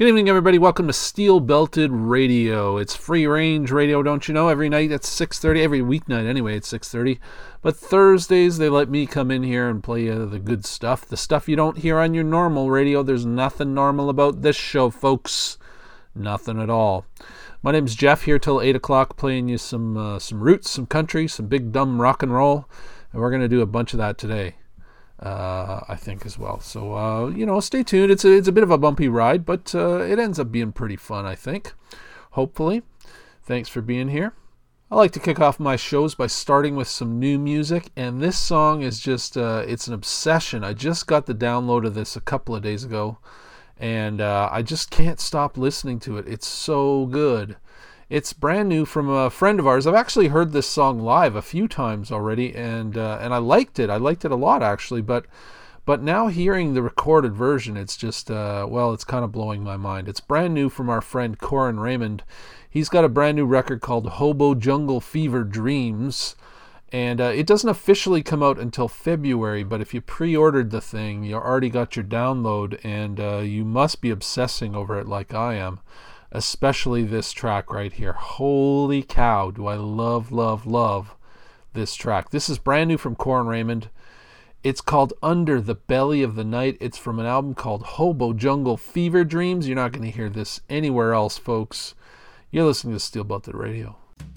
Good evening, everybody. Welcome to Steel Belted Radio. It's free range radio, don't you know? Every night at 6:30, every weeknight anyway at 6:30. But Thursdays, they let me come in here and play the good stuff. The stuff you don't hear on your normal radio. There's nothing normal about this show, folks. Nothing at all. My name's Jeff, here till 8 o'clock, playing you some roots, some country, some big dumb rock and roll. And we're going to do a bunch of that today. I think as well. So, stay tuned. It's a bit of a bumpy ride, but it ends up being pretty fun, I think. Hopefully. Thanks for being here. I like to kick off my shows by starting with some new music, and this song is just, it's an obsession. I just got the download of this a couple of days ago, and I just can't stop listening to it. It's so good. It's brand new from a friend of ours. I've actually heard this song live a few times already, and I liked it. I liked it a lot, actually. But now hearing the recorded version, it's just, it's kind of blowing my mind. It's brand new from our friend Corin Raymond. He's got a brand new record called Hobo Jungle Fever Dreams, and it doesn't officially come out until February, but if you pre-ordered the thing, you already got your download, and you must be obsessing over it like I am. Especially this track right here. Holy cow, do I love, love, love this track. This is brand new from Corin Raymond. It's called Under the Belly of the Night. It's from an album called Hobo Jungle Fever Dreams. You're not going to hear this anywhere else, folks. You're listening to Steel Belted Radio.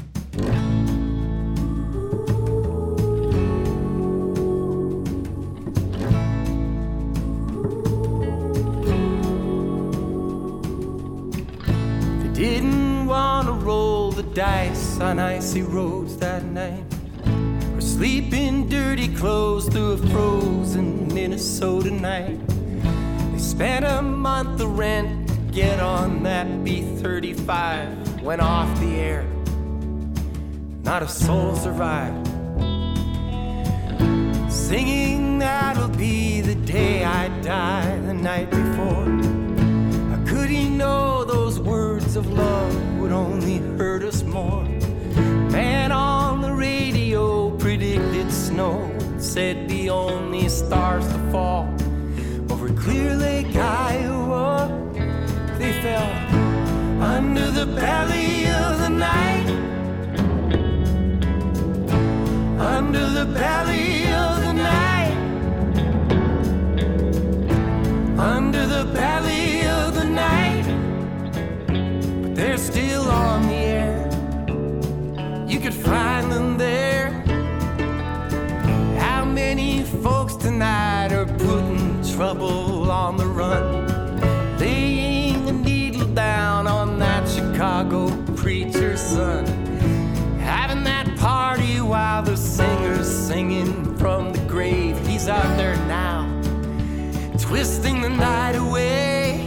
Didn't want to roll the dice on icy roads that night, or sleep in dirty clothes through a frozen Minnesota night. They spent a month of rent to get on that B-35. Went off the air, not a soul survived. Singing that'll be the day I die the night before. How could he know those words of love would only hurt us more? Man on the radio predicted snow, said the only stars to fall over Clear Lake, Iowa. They fell under the belly of the night, under the belly of the night, under the belly of the night. But they're still on the air, you could find them there. How many folks tonight are putting trouble on the run, laying a needle down on that Chicago preacher's son, having that party while the singer's singing from the grave. He's out there now, twisting the night away.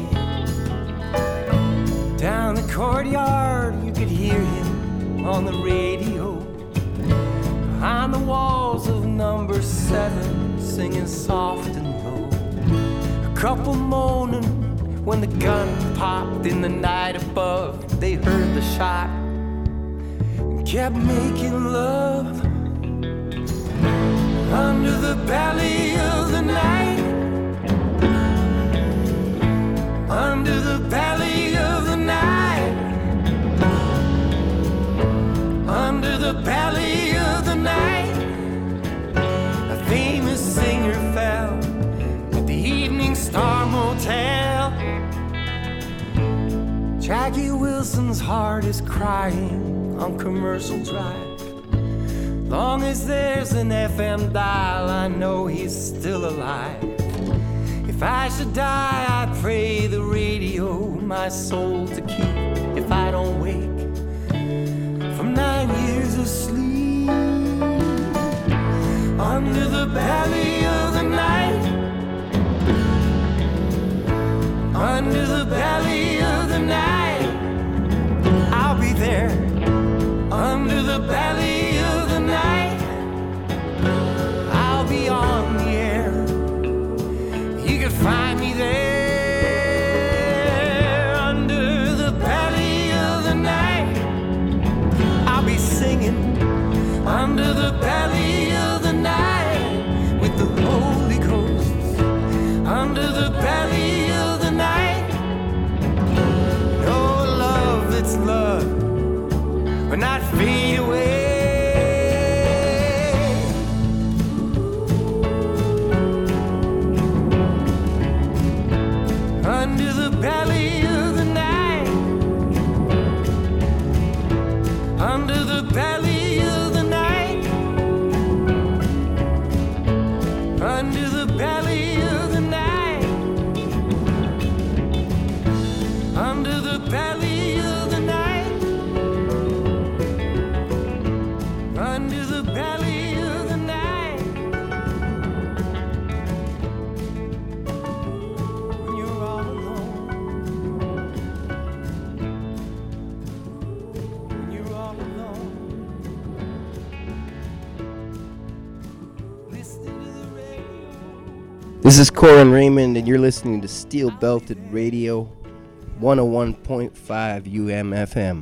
Down the courtyard you could hear him on the radio, behind the walls of number 7, singing soft and low. A couple moaning when the gun popped in the night above. They heard the shot and kept making love under the belly of the night, under the belly of the night, under the belly of the night. A famous singer fell at the Evening Star Motel. Jackie Wilson's heart is crying on Commercial Drive. Long as there's an FM dial, I know he's still alive. If I should die, I pray the radio my soul to keep. If I don't wake from 9 years of sleep, under the belly of the night, under the belly of the night, I'll be there. Under the belly of the night, I'll be on the air. You can find me there. Under the belly of the night, I'll be singing. Under the belly of the night, with the Holy Ghost. Under the belly of the night, fade away. Under the belly of the night, under the belly of the night, under the belly of the night, under the belly of the night, under the belly of the night. When you're all alone, when you're all alone, listening to the radio. This is Corin Raymond, and you're listening to Steel Belted Radio, 101.5 UMFM.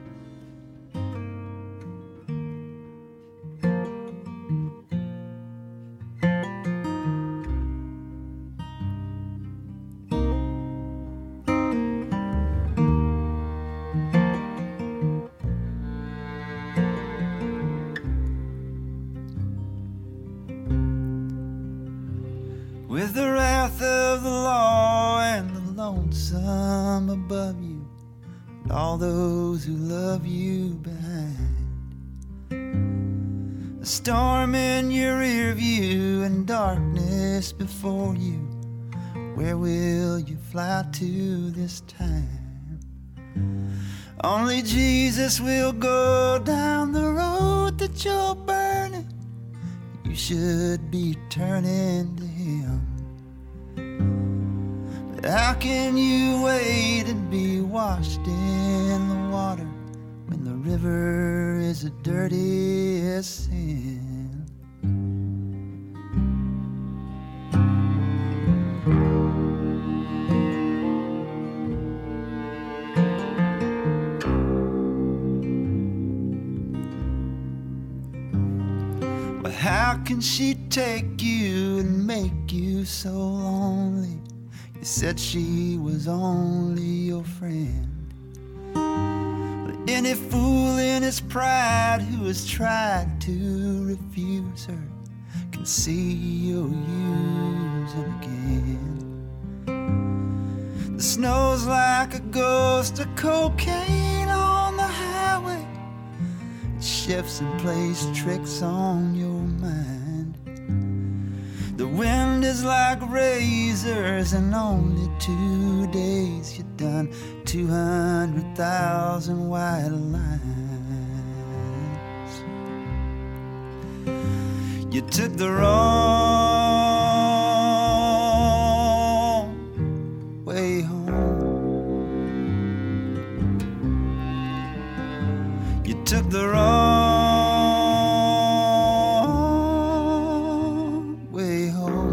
With the wrath of the law and the lonesome above you, and all those who love you behind, a storm in your rear view and darkness before you, where will you fly to this time? Only Jesus will go down the road that you're burning. You should be turning to Him. But how can you wait and be washed in the water when the river is the dirtiest sin? But how can she take you and make you so lonely? You said she was only your friend. But any fool in his pride who has tried to refuse her can see you'll use him again. The snow's like a ghost of cocaine on the highway. It shifts and plays tricks on your mind. The wind is like razors, and only 2 days you've done 200,000 white lines. You took the wrong way home. You took the wrong way home.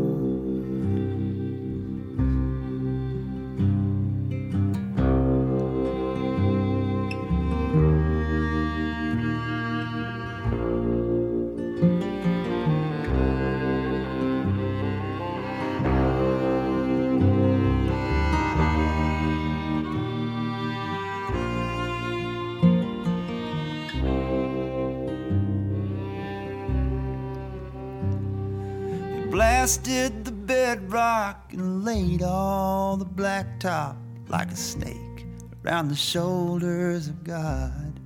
Blasted the bedrock and laid all the blacktop like a snake around the shoulders of God.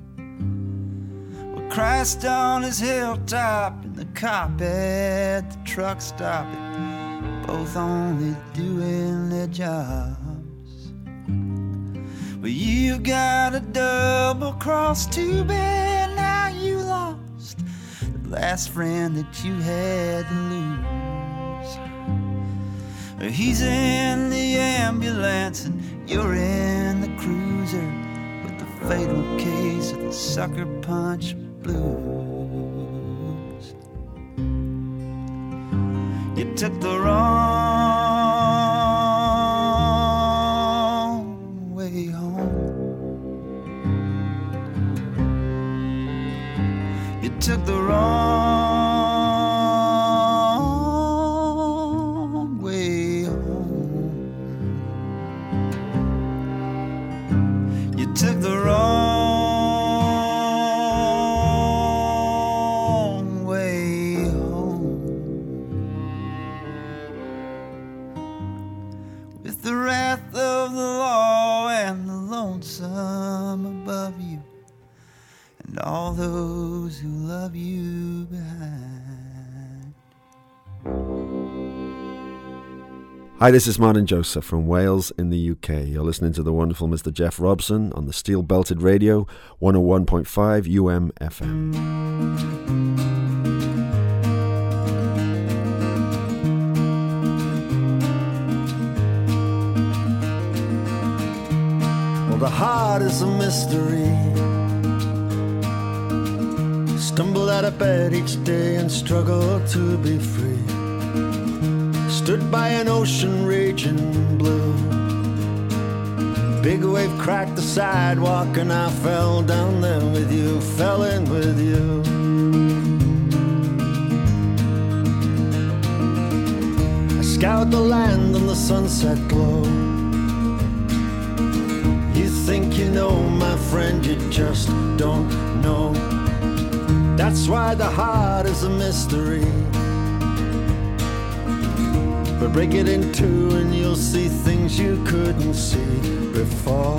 With Christ on his hilltop and the cop at the truck stop, both only doing their jobs. Well, you got a double cross, too bad now you lost the last friend that you had to lose. He's in the ambulance and you're in the cruiser with the fatal case of the sucker punch blues. You took the wrong way home. You took the wrong way home. You took the wrong of the law and the lonesome above you, and all those who love you behind. Hi, this is Martin Joseph from Wales in the UK. You're listening to the wonderful Mr. Jeff Robson on the Steel Belted Radio, 101.5 UM-FM. Well, the heart is a mystery. Stumble out of bed each day and struggle to be free. Stood by an ocean raging blue. Big wave cracked the sidewalk and I fell down there with you, fell in with you. I scoured the land in the sunset glow. You think you know, my friend, you just don't know. That's why the heart is a mystery. But break it in two and you'll see things you couldn't see before.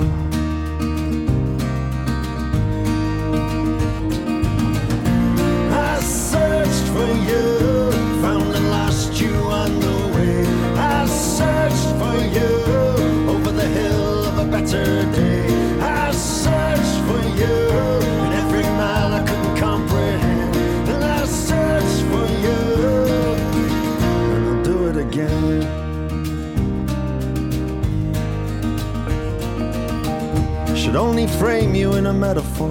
I searched for you, found and lost you on the way. I searched for you over the hill of a better day. I searched for you in every mile I couldn't comprehend. And I searched for you, and I'll do it again. Should only frame you in a metaphor,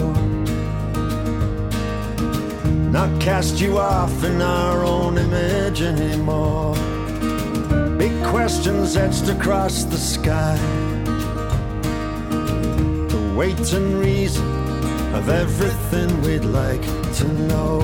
not cast you off in our own image anymore. Big questions etched across the sky, the weight and reason of everything we'd like to know.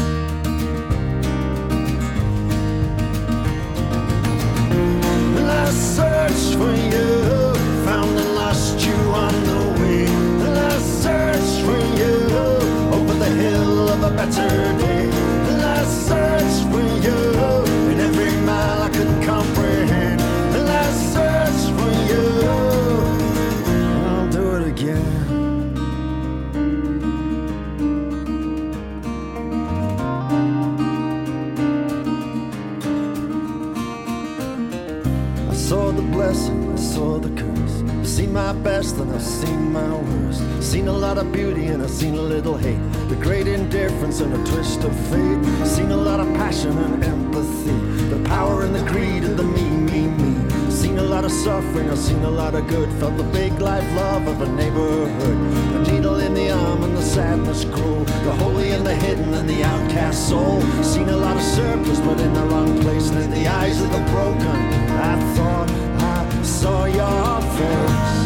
And I searched for you, found and lost you on the way. And I searched for you over the hill of a better day. And I searched for you in every mile I couldn't comprehend. And I searched for you, and I'll do it again. I saw the blessing, I saw the curse. I've seen my best and I've seen my worst. Seen a lot of beauty and I've seen a little hate, the great indifference and a twist of fate. Seen a lot of passion and empathy, the power and the greed of the me. Seen a lot of suffering, I've seen a lot of good. Felt the big life love of a neighborhood, a needle in the arm and the sadness grow, the holy and the hidden and the outcast soul. Seen a lot of surplus but in the wrong place, and in the eyes of the broken I thought I saw your face.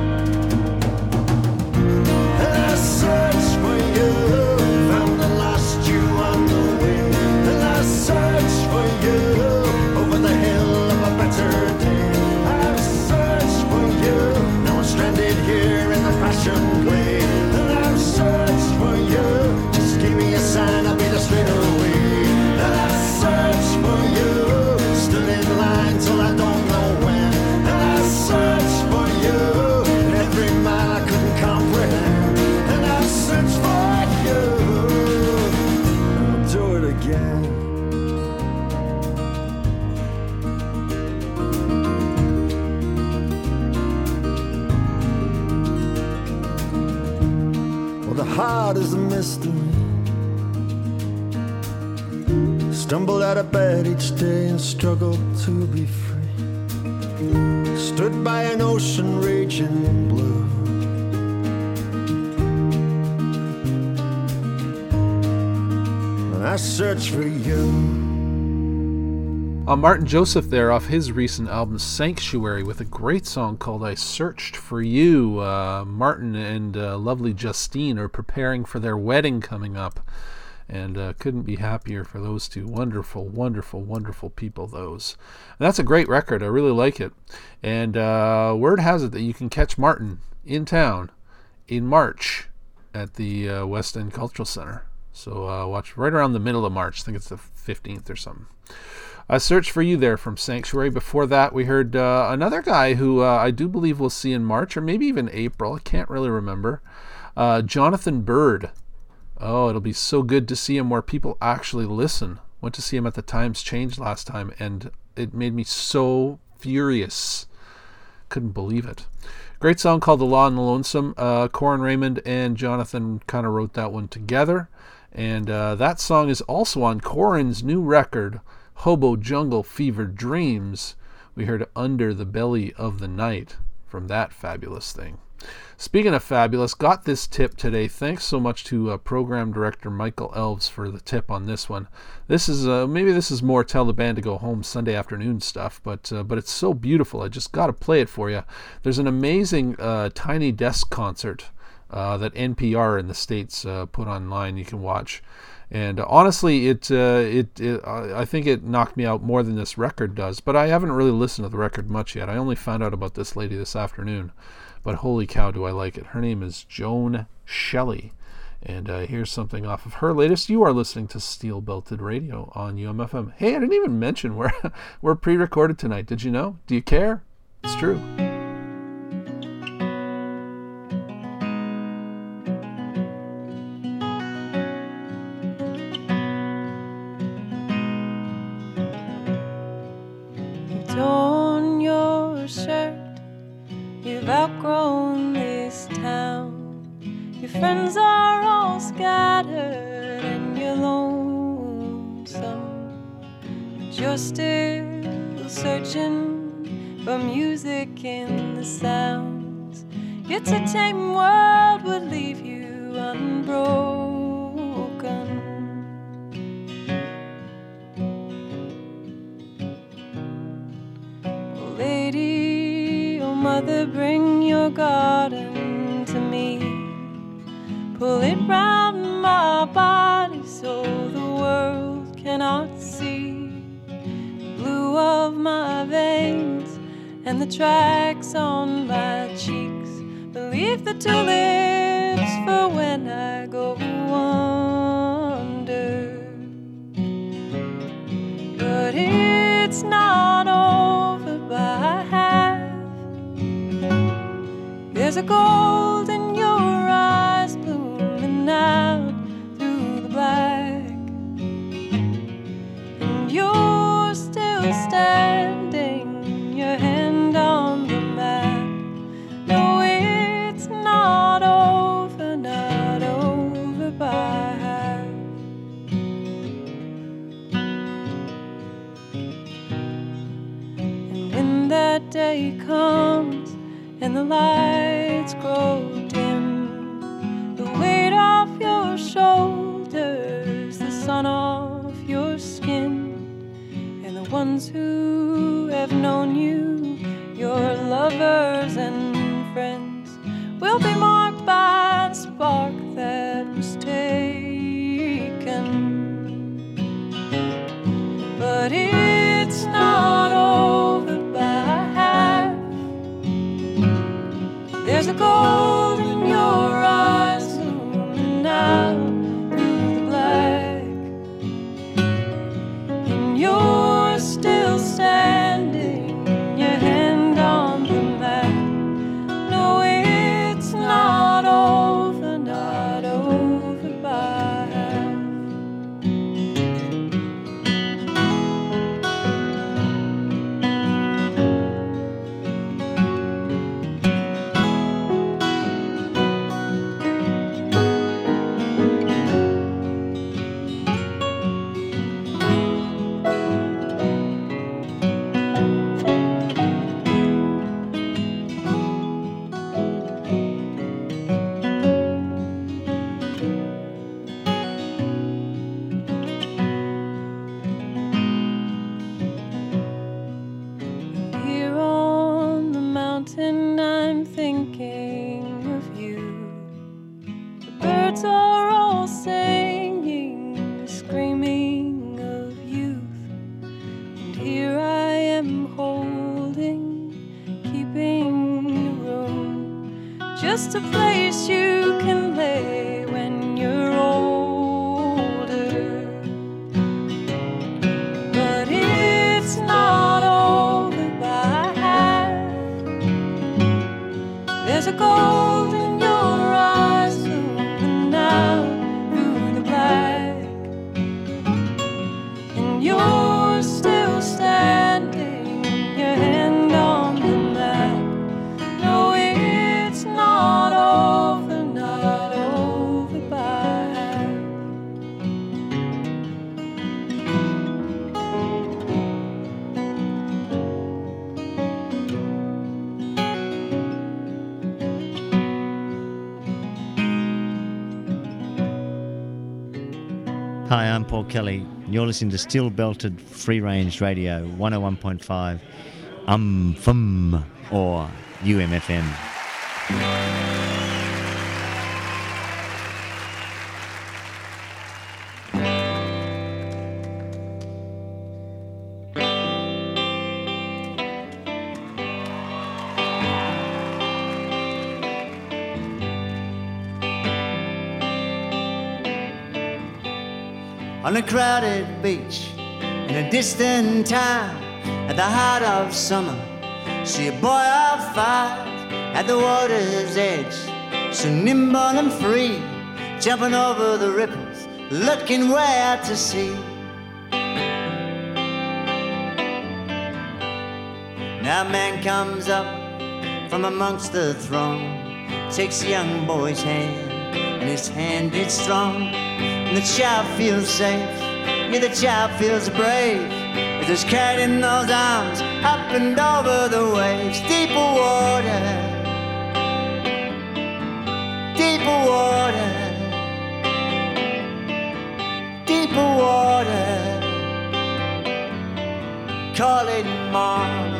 And I searched for you, found and lost you on the way. And I searched for you over the hill of a better day. I've searched for you, now I'm stranded here in the passion play. And I've searched for you, just give me a sign, I'll be the straight away. And I searched for you, stood in line till I don't know when. And I searched for you in every mile I couldn't comprehend. And I searched for you, and I'll do it again. Well, the heart is a mystery. Stumbled out of bed each day and struggled to be free. Stood by an ocean raging blue. And I searched for you. Martin Joseph there off his recent album Sanctuary with a great song called I Searched for You. Martin and lovely Justine are preparing for their wedding coming up, and couldn't be happier for those two. Wonderful, wonderful, wonderful people, those. And that's a great record. I really like it. And word has it that you can catch Martin in town in March at the West End Cultural Center. So watch right around the middle of March. I think it's the 15th or something. Search for You there from Sanctuary. Before that, we heard another guy who I do believe we'll see in March or maybe even April. I can't really remember. Jonathan Bird. Oh, it'll be so good to see him where people actually listen. Went to see him at the Times Change last time, and it made me so furious. Couldn't believe it. Great song called The Law and the Lonesome. Corin Raymond and Jonathan kind of wrote that one together. And that song is also on Corin's new record, Hobo Jungle Fever Dreams. We heard Under the Belly of the Night from that fabulous thing. Speaking of fabulous, got this tip today. Thanks so much to program director Michael Elves for the tip on this one. This is maybe this is more tell the band to go home Sunday afternoon stuff, but it's so beautiful. I just got to play it for you. There's an amazing Tiny Desk concert that NPR in the States put online. You can watch. And honestly, I think it knocked me out more than this record does. But I haven't really listened to the record much yet. I only found out about this lady this afternoon. But holy cow, do I like it. Her name is Joan Shelley. And here's something off of her latest. You are listening to Steel Belted Radio on UMFM. Hey, I didn't even mention we're pre-recorded tonight. Did you know? Do you care? It's true. Torn your shirt, you've outgrown this town. Your friends are all scattered and you're lonesome, but you're still searching for music in the sounds. It's a tame world would leave you unbroken. Lady, oh mother, bring your garden to me. Pull it round my body so the world cannot see the blue of my veins and the tracks on my cheeks. But leave the tulips for when I go under. But it's not over by half. There's a gold in your eyes blooming out through the black, and you're still standing, your hand on the map. No, it's not over by half. And when that day comes and the lights grow dim, the weight off your shoulders, the sun off your skin, and the ones who have known you, your lovers and friends, will be marked by the spark that was taken. But it's not over by half. There's a gold in your eyes looming out through the black, and you're still standing, your hand on the map. No, it's not over by half. Here on the mountain I'm thinking of you. The birds are all singing, screaming of youth. And here I am holding, keeping the room, just a place you can lay when you're older. But There's a gold in your eyes, open out through the black, and you're still standing, your hand on the map. No, it's not over, not over by half. Hi, I'm Paul Kelly. You're listening to Steel Belted Free Range Radio 101.5 FUM or UMFM. On a crowded beach in a distant town, at the heart of summer, see a boy of 5 at the water's edge, so nimble and free, jumping over the ripples, looking way out to sea. Now a man comes up from amongst the throng, takes the young boy's hand, and his hand is strong. And the child feels safe, yeah, the child feels brave, as it's carried in those arms, up and over the waves. Deeper water, deeper water, deeper water, call it mom.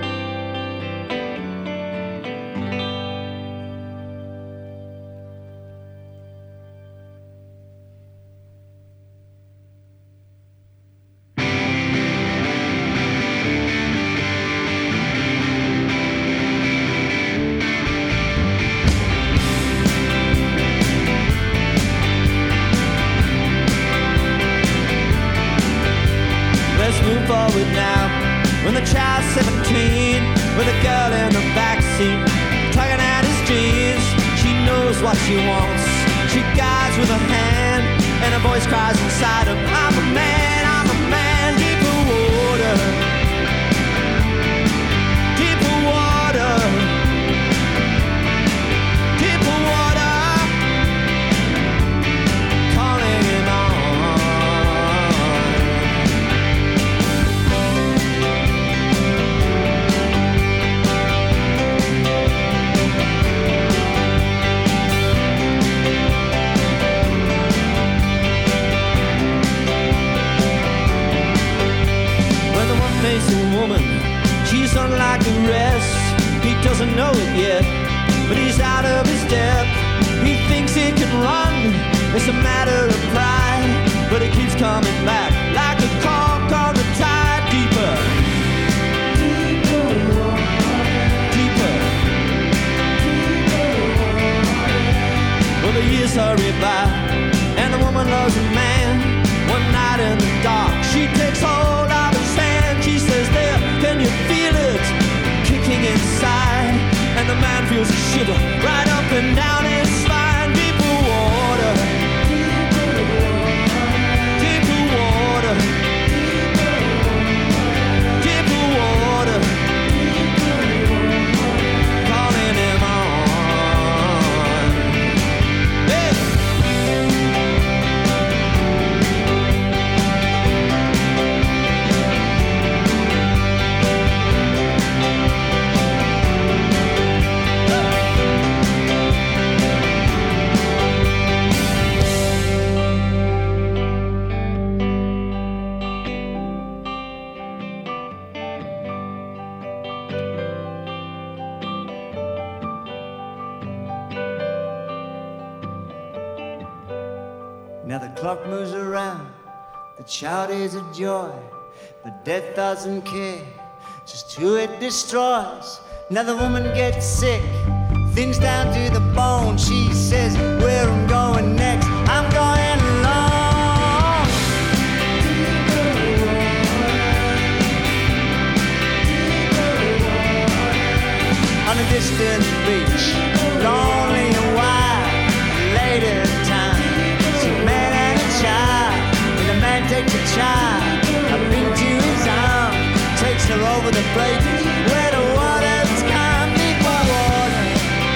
Move forward now, when the child's 17, with a girl in the backseat, tugging at his jeans. She knows what she wants, she guides with her hand, and her voice cries inside him, I'm a man, deeper water, deeper water, deeper water, calling him on. Facing woman, she's unlike the rest. He doesn't know it yet, but he's out of his depth. He thinks he can run, it's a matter of pride, but it keeps coming back like a cork on the tide. Deeper, deeper, deeper. Well, the years hurry by, and the woman loves a man. One night in the dark, she takes hold of his hand. She says, there, can you feel it kicking inside? And the man feels a shiver right up and down his spine. Deeper water, deeper water, deeper water, calling him on. Hey! Now the clock moves around, the child is a joy, but death doesn't care, just who it destroys. Now the woman gets sick, things down to the bone. She says, where I'm going next, I'm going alone. On a distant the beach, lonely and wild. Later time, it's a man and a child. And the man takes a child up into his arms, takes her over the places where the waters come. Deeper water,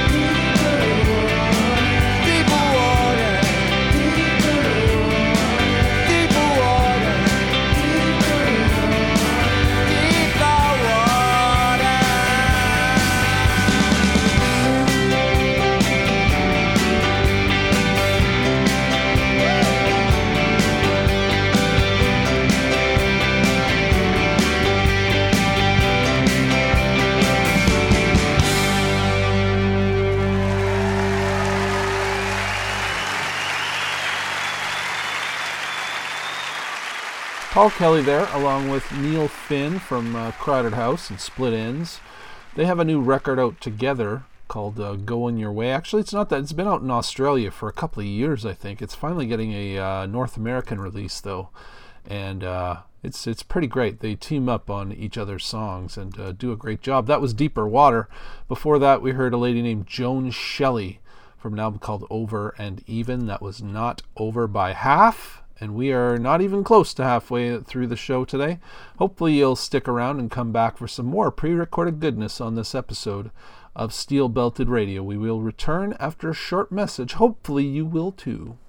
deeper water, deeper water, deeper water. Paul Kelly there, along with Neil Finn from Crowded House and Split Ends. They have a new record out together called Going Your Way. Actually, it's not that. It's been out in Australia for a couple of years, I think. It's finally getting a North American release, though. And it's pretty great. They team up on each other's songs and do a great job. That was Deeper Water. Before that, we heard a lady named Joan Shelley from an album called Over and Even. That was Not Over by Half. And we are not even close to halfway through the show today. Hopefully you'll stick around and come back for some more pre-recorded goodness on this episode of Steel Belted Radio. We will return after a short message. Hopefully you will too.